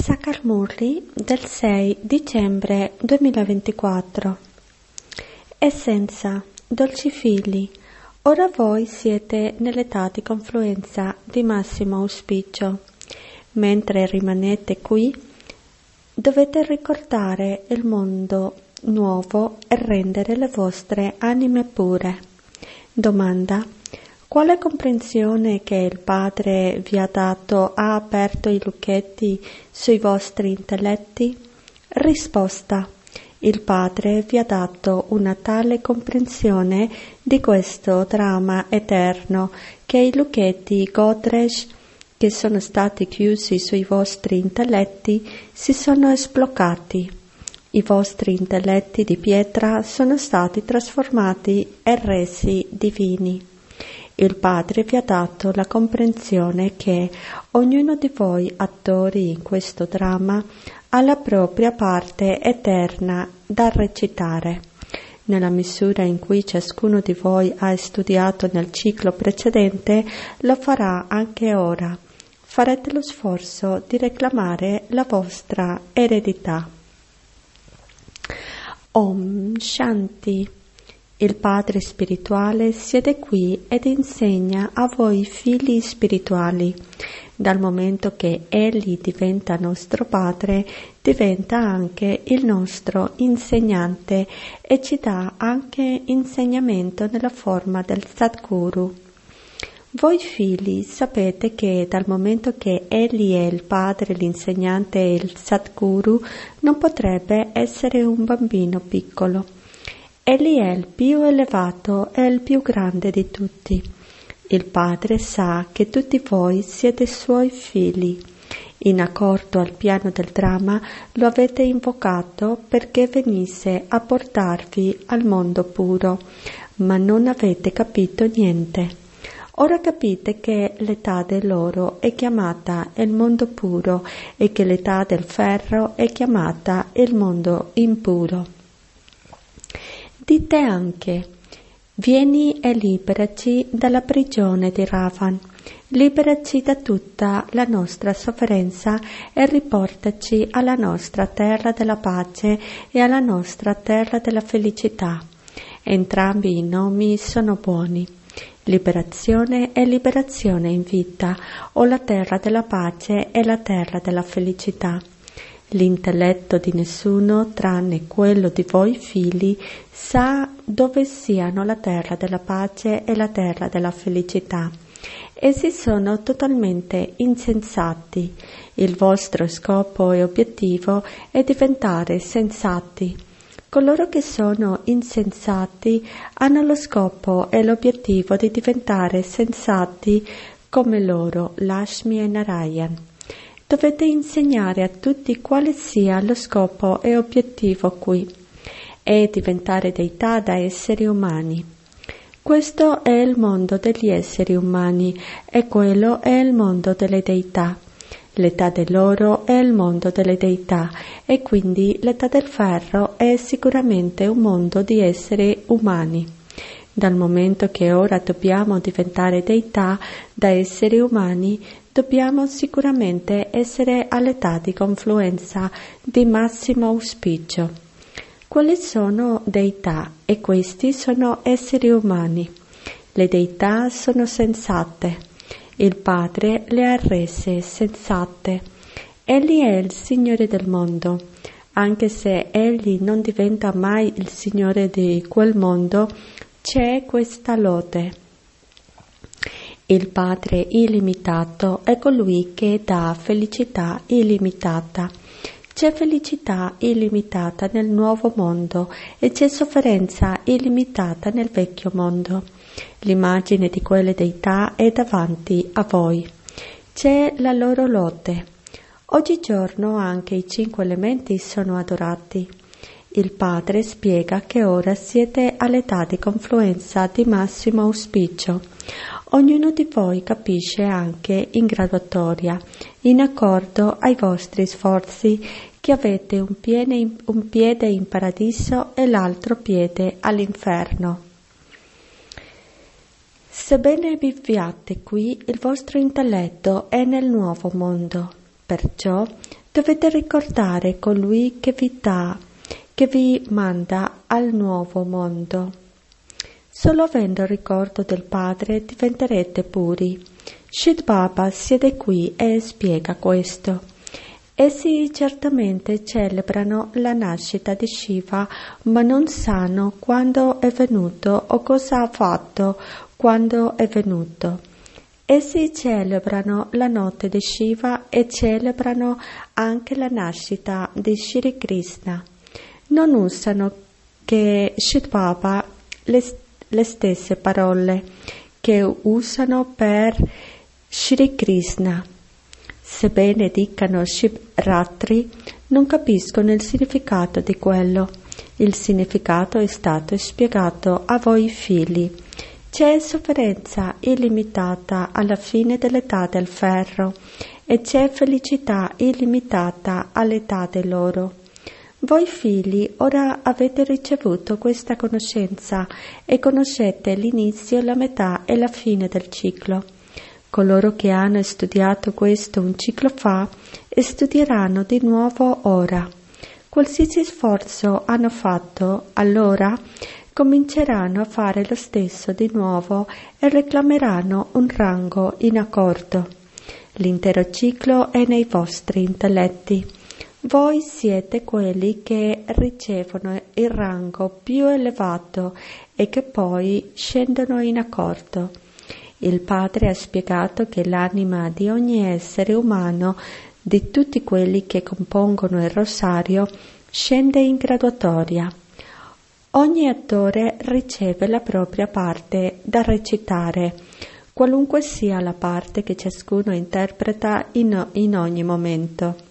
Sakarmurli del 6 dicembre 2024. Essenza, dolci figli, ora voi siete nell'età di confluenza di massimo auspicio. Mentre rimanete qui, dovete ricordare il mondo nuovo e rendere le vostre anime pure. Domanda: quale comprensione che il Padre vi ha dato ha aperto i lucchetti sui vostri intelletti? Risposta: il Padre vi ha dato una tale comprensione di questo dramma eterno che i lucchetti Godrej che sono stati chiusi sui vostri intelletti si sono sbloccati. I vostri intelletti di pietra sono stati trasformati e resi divini. Il Padre vi ha dato la comprensione che ognuno di voi attori in questo dramma ha la propria parte eterna da recitare. Nella misura in cui ciascuno di voi ha studiato nel ciclo precedente, lo farà anche ora. Farete lo sforzo di reclamare la vostra eredità. Om Shanti. Il Padre spirituale siede qui ed insegna a voi figli spirituali. Dal momento che Egli diventa nostro Padre, diventa anche il nostro insegnante e ci dà anche insegnamento nella forma del Sadguru. Voi figli sapete che dal momento che Egli è il Padre, l'insegnante e il Sadguru, non potrebbe essere un bambino piccolo. Egli è il più elevato e il più grande di tutti. Il Padre sa che tutti voi siete suoi figli. In accordo al piano del dramma lo avete invocato perché venisse a portarvi al mondo puro, ma non avete capito niente. Ora capite che l'età dell'oro è chiamata il mondo puro e che l'età del ferro è chiamata il mondo impuro. Dite anche: vieni e liberaci dalla prigione di Ravan, liberaci da tutta la nostra sofferenza e riportaci alla nostra terra della pace e alla nostra terra della felicità. Entrambi i nomi sono buoni. Liberazione e liberazione in vita, o la terra della pace e la terra della felicità. L'intelletto di nessuno, tranne quello di voi figli, sa dove siano la terra della pace e la terra della felicità. Essi sono totalmente insensati. Il vostro scopo e obiettivo è diventare sensati. Coloro che sono insensati hanno lo scopo e l'obiettivo di diventare sensati come loro, Lakshmi e Narayan. Dovete insegnare a tutti quale sia lo scopo e obiettivo qui, e diventare deità da esseri umani. Questo è il mondo degli esseri umani e quello è il mondo delle deità. L'età dell'oro è il mondo delle deità e quindi l'età del ferro è sicuramente un mondo di esseri umani. Dal momento che ora dobbiamo diventare deità da esseri umani, dobbiamo sicuramente essere all'età di confluenza di massimo auspicio. Quali sono deità? E questi sono esseri umani. Le deità sono sensate. Il Padre le ha rese sensate. Egli è il Signore del mondo. Anche se Egli non diventa mai il Signore di quel mondo, c'è questa lode. Il Padre illimitato è colui che dà felicità illimitata. C'è felicità illimitata nel nuovo mondo e c'è sofferenza illimitata nel vecchio mondo. L'immagine di quelle deità è davanti a voi. C'è la loro lode. Oggigiorno anche i 5 elementi sono adorati. Il Padre spiega che ora siete all'età di confluenza di massimo auspicio. Ognuno di voi capisce anche in graduatoria, in accordo ai vostri sforzi, che avete un piede in paradiso e l'altro piede all'inferno. Sebbene viviate qui, il vostro intelletto è nel nuovo mondo. Perciò dovete ricordare colui che vi manda al nuovo mondo. Solo avendo ricordo del Padre diventerete puri. Shri Baba siede qui e spiega questo. Essi certamente celebrano la nascita di Shiva, ma non sanno quando è venuto o cosa ha fatto quando è venuto. Essi celebrano la notte di Shiva e celebrano anche la nascita di Shri Krishna. Non usano che Shri Baba le stesse parole che usano per Shri Krishna. Sebbene dicano Shivratri, non capiscono il significato di quello. Il significato è stato spiegato a voi figli. C'è sofferenza illimitata alla fine dell'età del ferro e c'è felicità illimitata all'età dell'oro. Voi figli ora avete ricevuto questa conoscenza e conoscete l'inizio, la metà e la fine del ciclo. Coloro che hanno studiato questo un ciclo fa studieranno di nuovo ora. Qualsiasi sforzo hanno fatto, allora cominceranno a fare lo stesso di nuovo e reclameranno un rango in accordo. L'intero ciclo è nei vostri intelletti. Voi siete quelli che ricevono il rango più elevato e che poi scendono in accordo. Il Padre ha spiegato che l'anima di ogni essere umano, di tutti quelli che compongono il rosario, scende in graduatoria. Ogni attore riceve la propria parte da recitare, qualunque sia la parte che ciascuno interpreta in ogni momento.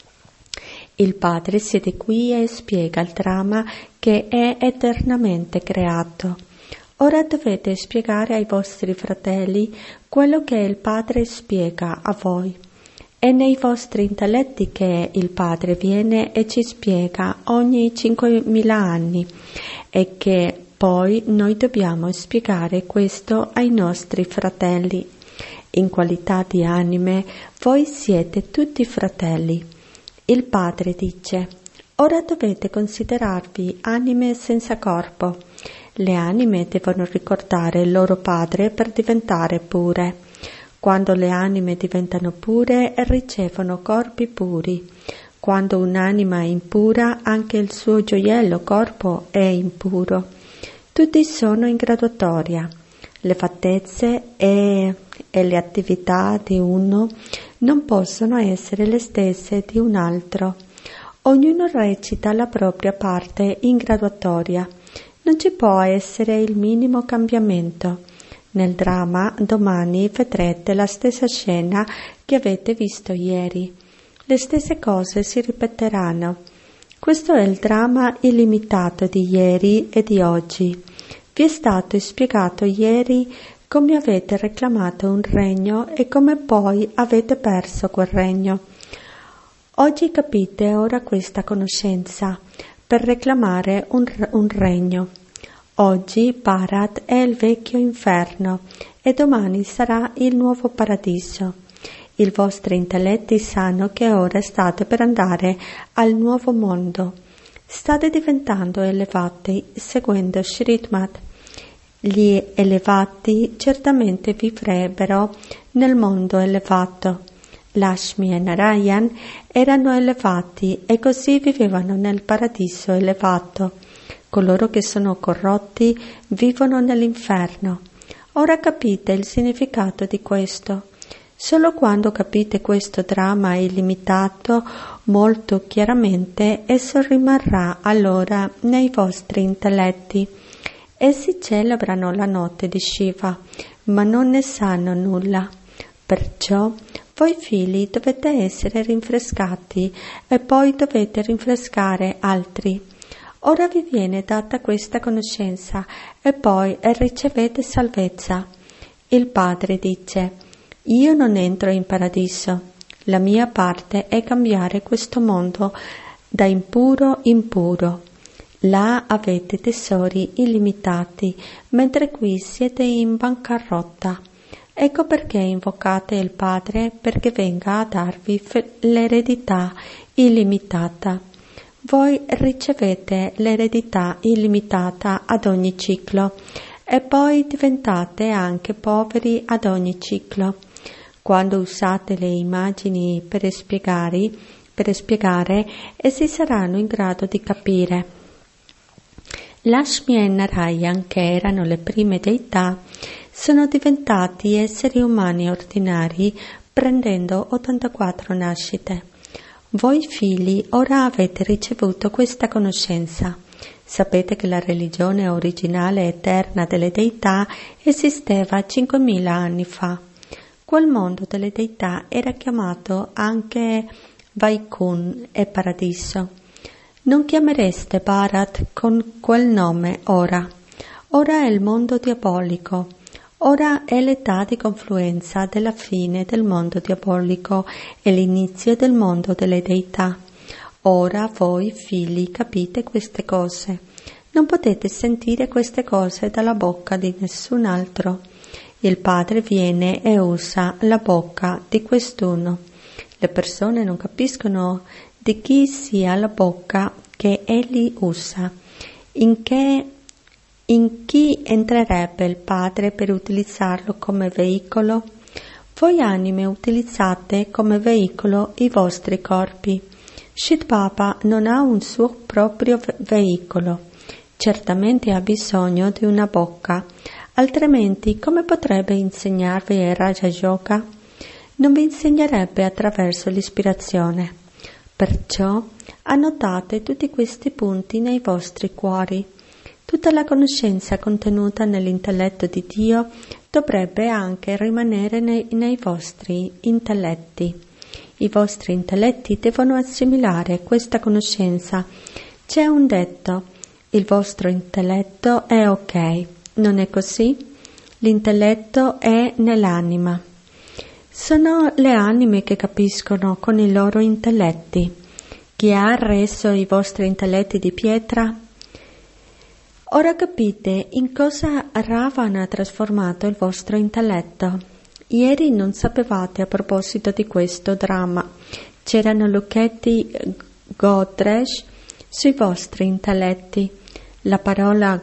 Il Padre siede qui e spiega il dramma che è eternamente creato. Ora dovete spiegare ai vostri fratelli quello che il Padre spiega a voi. È nei vostri intelletti che il Padre viene e ci spiega ogni 5.000 anni e che poi noi dobbiamo spiegare questo ai nostri fratelli. In qualità di anime, voi siete tutti fratelli. Il Padre dice: ora dovete considerarvi anime senza corpo. Le anime devono ricordare il loro Padre per diventare pure. Quando le anime diventano pure, ricevono corpi puri. Quando un'anima è impura, anche il suo gioiello corpo è impuro. Tutti sono in graduatoria. Le fattezze e le attività di uno non possono essere le stesse di un altro. Ognuno recita la propria parte in graduatoria. Non ci può essere il minimo cambiamento. Nel dramma domani vedrete la stessa scena che avete visto ieri. Le stesse cose si ripeteranno. Questo è il dramma illimitato di ieri e di oggi. Vi è stato spiegato ieri come avete reclamato un regno e come poi avete perso quel regno. Oggi capite ora questa conoscenza per reclamare un regno. Oggi Bharat è il vecchio inferno e domani sarà il nuovo paradiso. I vostri intelletti sanno che ora state per andare al nuovo mondo. State diventando elevati seguendo Shrimad. Gli elevati certamente vivrebbero nel mondo elevato. Lakshmi e Narayan erano elevati e così vivevano nel paradiso elevato. Coloro che sono corrotti vivono nell'inferno. Ora capite il significato di questo. Solo quando capite questo dramma illimitato molto chiaramente, esso rimarrà allora nei vostri intelletti. Essi celebrano la notte di Shiva, ma non ne sanno nulla. Perciò voi figli dovete essere rinfrescati e poi dovete rinfrescare altri. Ora vi viene data questa conoscenza e poi ricevete salvezza. Il Padre dice: io non entro in paradiso. La mia parte è cambiare questo mondo da impuro in puro. Là avete tesori illimitati, mentre qui siete in bancarotta. Ecco perché invocate il Padre perché venga a darvi l'eredità illimitata. Voi ricevete l'eredità illimitata ad ogni ciclo e poi diventate anche poveri ad ogni ciclo. Quando usate le immagini per spiegare, essi saranno in grado di capire. Lakshmi e Narayan, che erano le prime deità, sono diventati esseri umani ordinari prendendo 84 nascite. Voi figli ora avete ricevuto questa conoscenza. Sapete che la religione originale eterna delle deità esisteva 5.000 anni fa. Quel mondo delle deità era chiamato anche Vaikun e Paradiso. Non chiamereste Bharat con quel nome ora. Ora è il mondo diabolico. Ora è l'età di confluenza della fine del mondo diabolico e l'inizio del mondo delle deità. Ora voi, figli, capite queste cose. Non potete sentire queste cose dalla bocca di nessun altro. Il Padre viene e usa la bocca di quest'uno. Le persone non capiscono di chi sia la bocca che egli usa. In chi entrerebbe il Padre per utilizzarlo come veicolo? Voi anime utilizzate come veicolo i vostri corpi. Shri Baba non ha un suo proprio veicolo. Certamente ha bisogno di una bocca, altrimenti come potrebbe insegnarvi il Raja Yoga? Non vi insegnerebbe attraverso l'ispirazione. Perciò annotate tutti questi punti nei vostri cuori. Tutta la conoscenza contenuta nell'intelletto di Dio dovrebbe anche rimanere nei vostri intelletti. I vostri intelletti devono assimilare questa conoscenza. C'è un detto: il vostro intelletto è ok. Non è così? L'intelletto è nell'anima. Sono le anime che capiscono con i loro intelletti. Chi ha reso i vostri intelletti di pietra? Ora capite in cosa Ravana ha trasformato il vostro intelletto. Ieri non sapevate a proposito di questo dramma. C'erano lucchetti Godrej sui vostri intelletti. La parola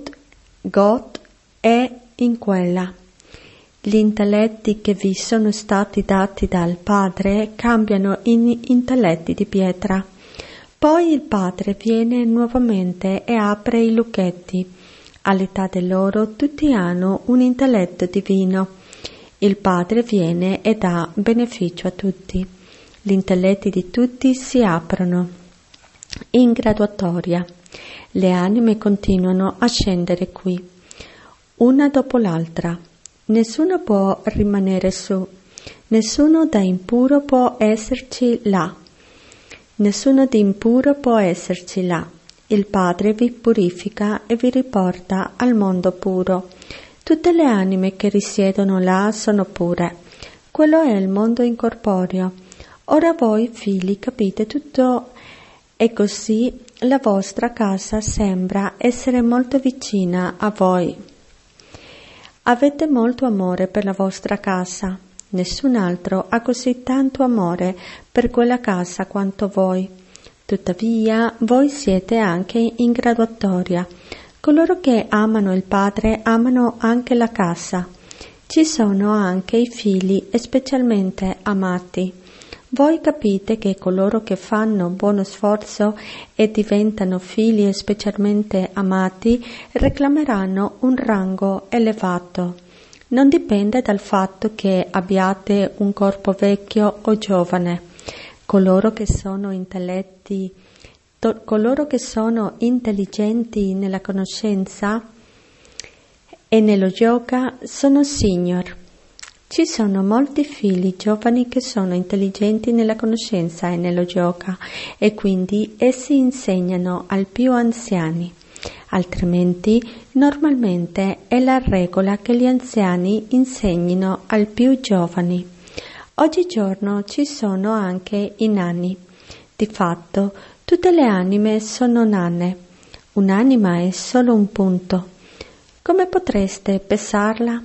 God è in quella. Gli intelletti che vi sono stati dati dal Padre cambiano in intelletti di pietra. Poi il Padre viene nuovamente e apre i lucchetti. All'età di loro tutti hanno un intelletto divino. Il Padre viene e dà beneficio a tutti. Gli intelletti di tutti si aprono. In graduatoria. Le anime continuano a scendere qui, una dopo l'altra. Nessuno può rimanere su. Nessuno da impuro può esserci là. Nessuno di impuro può esserci là. Il Padre vi purifica e vi riporta al mondo puro. Tutte le anime che risiedono là sono pure. Quello è il mondo incorporeo. Ora voi, figli, capite tutto e così la vostra casa sembra essere molto vicina a voi. Avete molto amore per la vostra casa. Nessun altro ha così tanto amore per quella casa quanto voi. Tuttavia, voi siete anche in graduatoria. Coloro che amano il Padre amano anche la casa. Ci sono anche i figli specialmente amati. Voi capite che coloro che fanno buono sforzo e diventano figli specialmente amati reclameranno un rango elevato. Non dipende dal fatto che abbiate un corpo vecchio o giovane. Coloro che sono intelligenti nella conoscenza e nello yoga sono signor. Ci sono molti figli giovani che sono intelligenti nella conoscenza e nello yoga e quindi essi insegnano ai più anziani. Altrimenti, normalmente è la regola che gli anziani insegnino ai più giovani. Oggigiorno ci sono anche i nani. Di fatto, tutte le anime sono nane. Un'anima è solo un punto. Come potreste pesarla?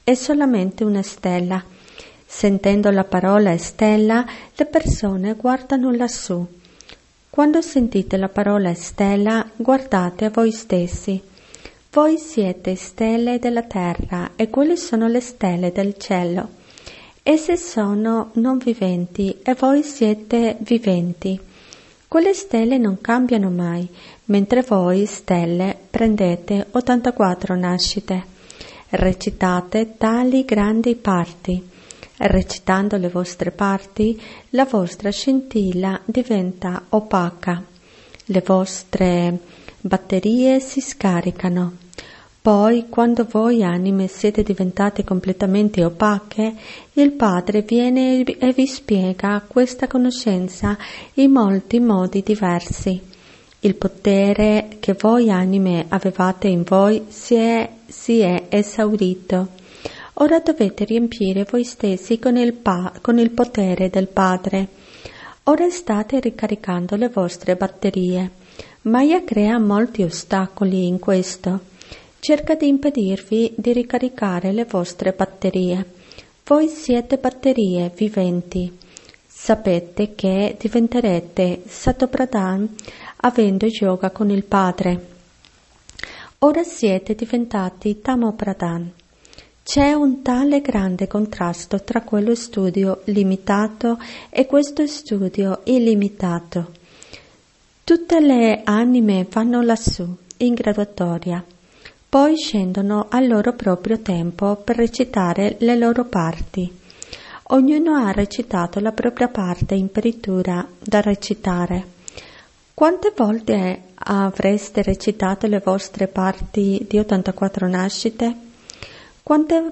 è solamente una stella. Sentendo la parola stella, le persone guardano lassù. Quando sentite la parola stella, guardate a voi stessi. Voi siete stelle della terra e quelle sono le stelle del cielo. Esse sono non viventi e voi siete viventi. Quelle stelle non cambiano mai, mentre voi, stelle, prendete 84 nascite. Recitate tali grandi parti. Recitando le vostre parti, la vostra scintilla diventa opaca. Le vostre batterie si scaricano. Poi, quando voi anime siete diventate completamente opache, il Padre viene e vi spiega questa conoscenza in molti modi diversi. Il potere che voi anime avevate in voi si è esaurito. Ora dovete riempire voi stessi con il potere del Padre. Ora state ricaricando le vostre batterie. Maya crea molti ostacoli in questo. Cerca di impedirvi di ricaricare le vostre batterie. Voi siete batterie viventi. Sapete che diventerete Satopradhan avendo yoga con il Padre. Ora siete diventati Tamopradhan. C'è un tale grande contrasto tra quello studio limitato e questo studio illimitato. Tutte le anime vanno lassù, in graduatoria, poi scendono al loro proprio tempo per recitare le loro parti. Ognuno ha recitato la propria parte imperitura da recitare. Quante volte avreste recitato le vostre parti di 84 nascite? Quante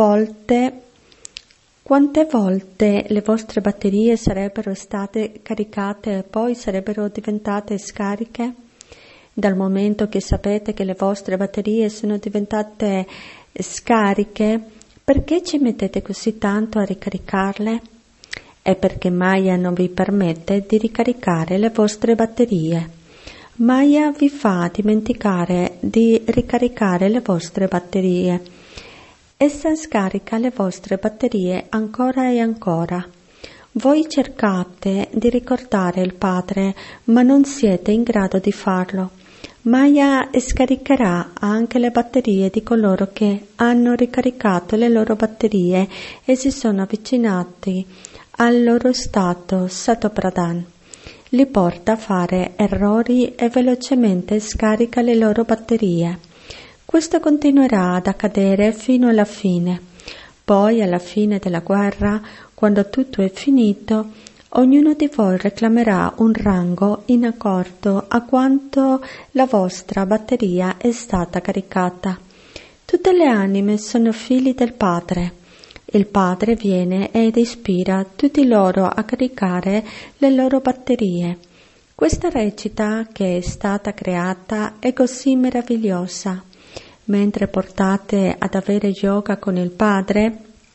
volte le vostre batterie sarebbero state caricate e poi sarebbero diventate scariche? Dal momento che sapete che le vostre batterie sono diventate scariche, perché ci mettete così tanto a ricaricarle? È perché Maya non vi permette di ricaricare le vostre batterie. Maya vi fa dimenticare di ricaricare le vostre batterie. Essa scarica le vostre batterie ancora e ancora. Voi cercate di ricordare il Padre, ma non siete in grado di farlo. Maya scaricherà anche le batterie di coloro che hanno ricaricato le loro batterie e si sono avvicinati al loro stato Satopradhan. Li porta a fare errori e velocemente scarica le loro batterie. Questo continuerà ad accadere fino alla fine. Poi, alla fine della guerra, quando tutto è finito, ognuno di voi reclamerà un rango in accordo a quanto la vostra batteria è stata caricata. Tutte le anime sono figli del Padre. Il Padre viene ed ispira tutti loro a caricare le loro batterie. Questa recita che è stata creata è così meravigliosa. Mentre portate ad avere yoga con il Padre,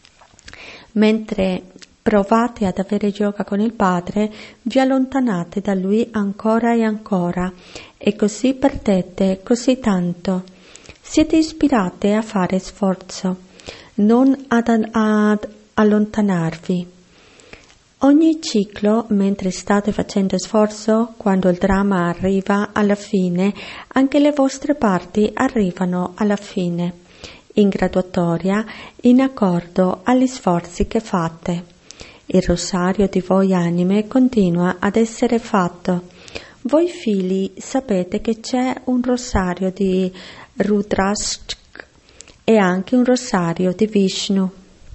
mentre provate ad avere yoga con il Padre, vi allontanate da Lui ancora e ancora, e così perdete così tanto. Siete ispirate a fare sforzo, non ad allontanarvi. Ogni ciclo, mentre state facendo sforzo, quando il dramma arriva alla fine, anche le vostre parti arrivano alla fine, in graduatoria, in accordo agli sforzi che fate. Il rosario di voi anime continua ad essere fatto. Voi figli sapete che c'è un rosario di Rudrashk e anche un rosario di Vishnu.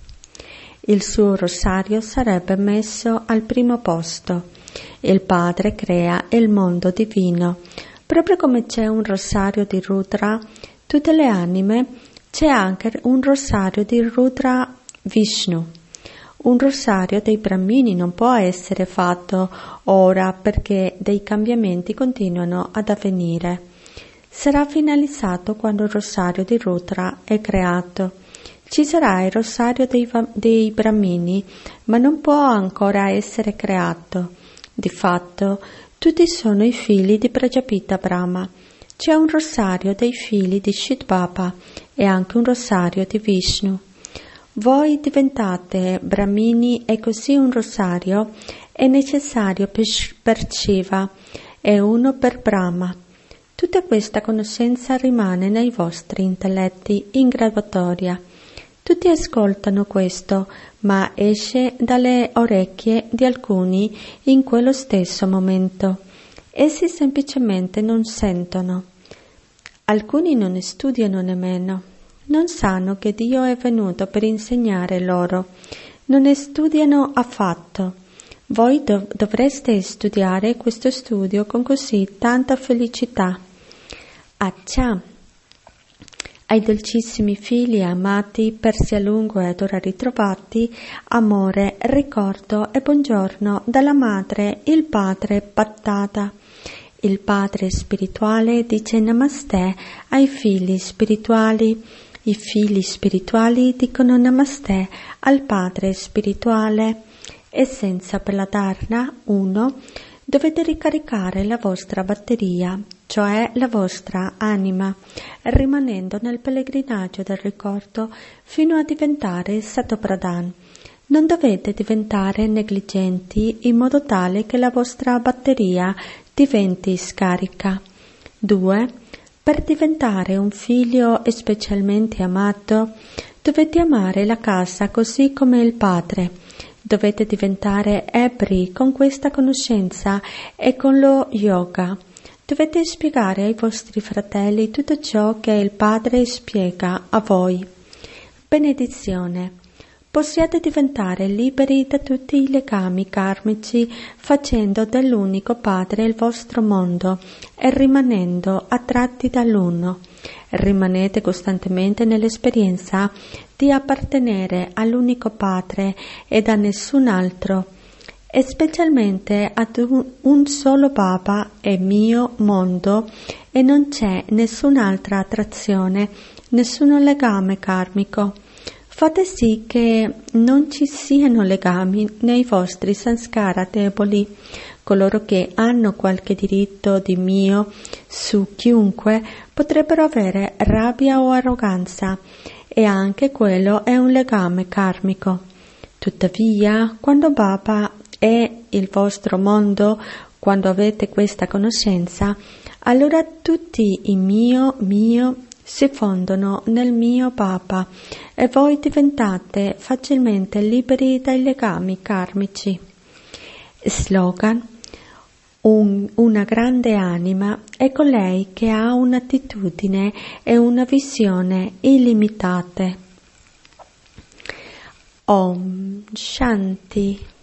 Il suo rosario sarebbe messo al primo posto. Il Padre crea il mondo divino. Proprio come c'è un rosario di Rudra, tutte le anime, c'è anche un rosario di Rudra Vishnu. Un rosario dei Brahmini non può essere fatto ora perché dei cambiamenti continuano ad avvenire. Sarà finalizzato quando il rosario di Rudra è creato. Ci sarà il rosario dei Brahmini, ma non può ancora essere creato. Di fatto, tutti sono i figli di Prajapita Brahma. C'è un rosario dei figli di Shitbapa e anche un rosario di Vishnu. Voi diventate brahmini e così un rosario è necessario per Shiva e uno per Brahma. Tutta questa conoscenza rimane nei vostri intelletti in graduatoria. Tutti ascoltano questo, ma esce dalle orecchie di alcuni in quello stesso momento. Essi semplicemente non sentono. Alcuni non studiano nemmeno. Non sanno che Dio è venuto per insegnare loro. Non studiano affatto. Voi dovreste studiare questo studio con così tanta felicità. Accia, ai dolcissimi figli amati, persi a lungo ed ora ritrovati, amore, ricordo e buongiorno dalla madre, il padre Pattata. Il padre spirituale dice Namaste ai figli spirituali. I figli spirituali dicono Namaste al padre spirituale. Essenza per la Dharna 1. Dovete ricaricare la vostra batteria, cioè la vostra anima, rimanendo nel pellegrinaggio del ricordo fino a diventare Satopradhan. Non dovete diventare negligenti in modo tale che la vostra batteria diventi scarica. 2. Per diventare un figlio specialmente amato, dovete amare la casa così come il padre. Dovete diventare ebbri con questa conoscenza e con lo yoga. Dovete spiegare ai vostri fratelli tutto ciò che il padre spiega a voi. Benedizione. Possiate diventare liberi da tutti i legami karmici facendo dell'unico Padre il vostro mondo e rimanendo attratti dall'uno. Rimanete costantemente nell'esperienza di appartenere all'unico Padre e a nessun altro, e specialmente ad un solo Baba e mio mondo, e non c'è nessun'altra attrazione, nessun legame karmico. Fate sì che non ci siano legami nei vostri sanskara deboli. Coloro che hanno qualche diritto di mio su chiunque potrebbero avere rabbia o arroganza, e anche quello è un legame karmico. Tuttavia, quando Baba è il vostro mondo, quando avete questa conoscenza, allora tutti i mio si fondono nel mio Baba e voi diventate facilmente liberi dai legami karmici. Slogan: una grande anima è colei che ha un'attitudine e una visione illimitate. Om Shanti.